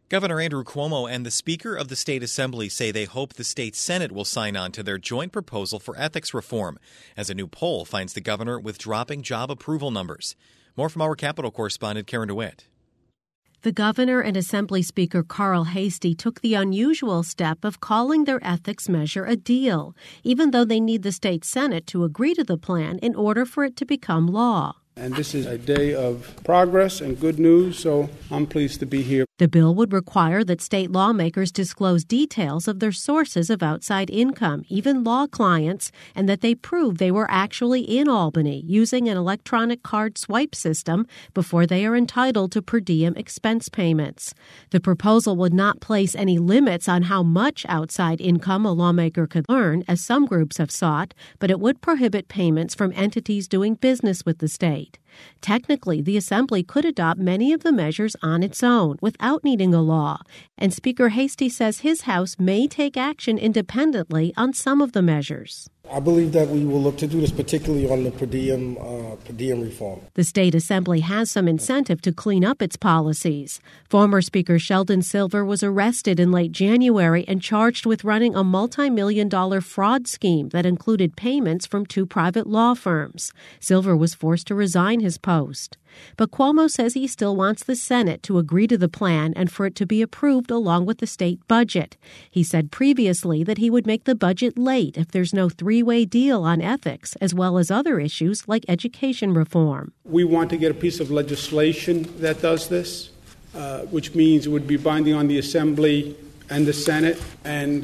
Governor Andrew Cuomo and the Speaker of the State Assembly say they hope the state Senate will sign on to their joint proposal for ethics reform, as a new poll finds the governor with dropping job approval numbers. More from our Capitol correspondent Karen DeWitt. The governor and Assembly Speaker Carl Heastie took the unusual step of calling their ethics measure a deal, even though they need the state Senate to agree to the plan in order for it to become law. And this is a day of progress and good news, so I'm pleased to be here. The bill would require that state lawmakers disclose details of their sources of outside income, even law clients, and that they prove they were actually in Albany using an electronic card swipe system before they are entitled to per diem expense payments. The proposal would not place any limits on how much outside income a lawmaker could earn, as some groups have sought, but it would prohibit payments from entities doing business with the state. Technically, the Assembly could adopt many of the measures on its own without needing a law, and Speaker Heastie says his House may take action independently on some of the measures. I believe that we will look to do this, particularly on the per diem reform. The state assembly has some incentive to clean up its policies. Former Speaker Sheldon Silver was arrested in late January and charged with running a multi-million-dollar fraud scheme that included payments from 2 private law firms. Silver was forced to resign his post. But Cuomo says he still wants the Senate to agree to the plan and for it to be approved along with the state budget. He said previously that he would make the budget late if there's no three-way deal on ethics, as well as other issues like education reform. We want to get a piece of legislation that does this, which means it would be binding on the Assembly and the Senate. And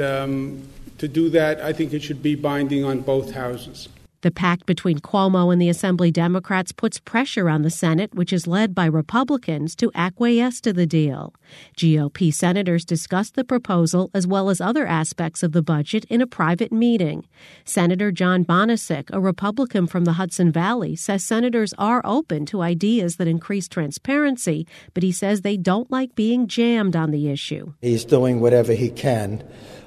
to do that, I think it should be binding on both houses. The pact between Cuomo and the Assembly Democrats puts pressure on the Senate, which is led by Republicans, to acquiesce to the deal. GOP senators discussed the proposal as well as other aspects of the budget in a private meeting. Senator John Bonisic, a Republican from the Hudson Valley, says senators are open to ideas that increase transparency, but he says they don't like being jammed on the issue. He's doing whatever he can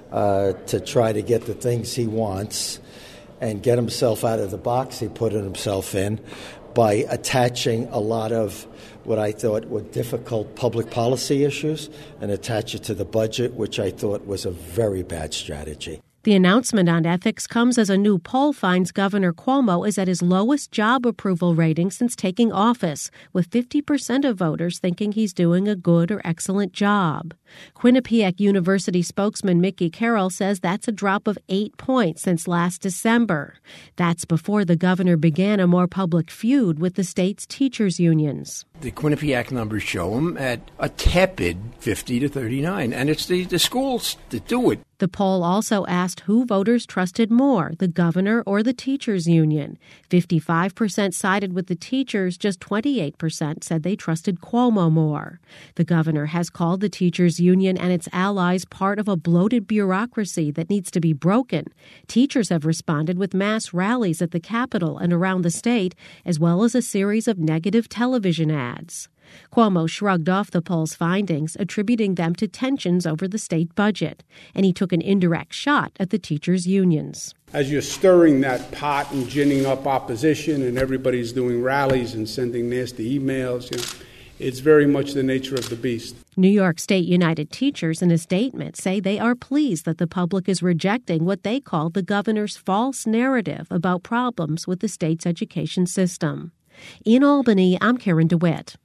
to try to get the things he wants and get himself out of the box he put himself in by attaching a lot of what I thought were difficult public policy issues and attach it to the budget, which I thought was a very bad strategy. The announcement on ethics comes as a new poll finds Governor Cuomo is at his lowest job approval rating since taking office, with 50% of voters thinking he's doing a good or excellent job. Quinnipiac University spokesman Mickey Carroll says that's a drop of 8 points since last December. That's before the governor began a more public feud with the state's teachers' unions. The Quinnipiac numbers show him at a tepid 50 to 39, and it's the schools that do it. The poll also asked who voters trusted more, the governor or the teachers' union. 55% sided with the teachers, just 28% said they trusted Cuomo more. The governor has called the teachers' union and its allies part of a bloated bureaucracy that needs to be broken. Teachers have responded with mass rallies at the Capitol and around the state, as well as a series of negative television ads. Cuomo shrugged off the poll's findings, attributing them to tensions over the state budget, and he took an indirect shot at the teachers' unions. As you're stirring that pot and ginning up opposition and everybody's doing rallies and sending nasty emails, it's very much the nature of the beast. New York State United Teachers, in a statement, say they are pleased that the public is rejecting what they call the governor's false narrative about problems with the state's education system. In Albany, I'm Karen DeWitt.